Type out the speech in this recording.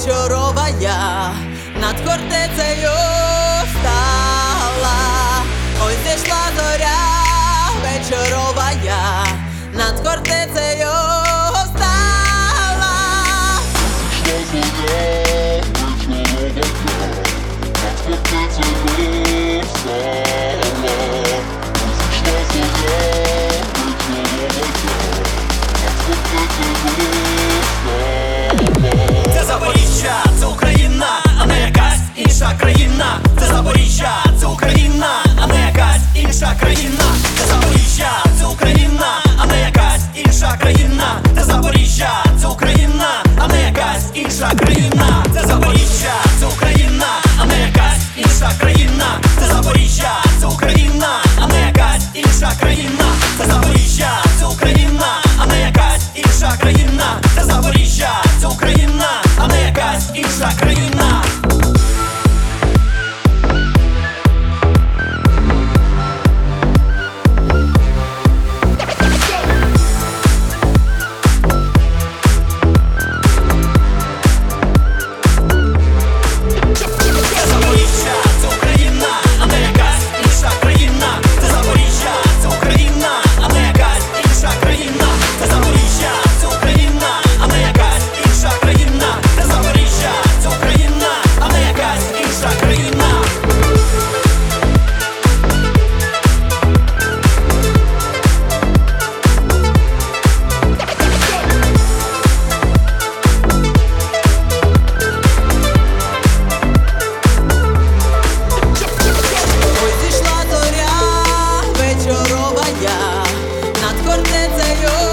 вечоровая над фортецею стала. Ой, зійшла зоря вечоровая над фортецею стала. Це Запоріжжя, це Україна, а не якась інша країна. Це Запоріжжя, це Україна, а не якась інша країна. Це Запоріжжя, це Україна, а не якась інша країна. Це Запоріжжя, це Україна, а не якась інша країна. Це Запоріжжя, це Україна, а не якась інша країна. Це Запоріжжя, це Україна, а не якась інша країна. Це Запоріжжя, це Україна, а не якась інша країна. Це Запоріжжя, це Україна, а не якась інша країна. Над фортецею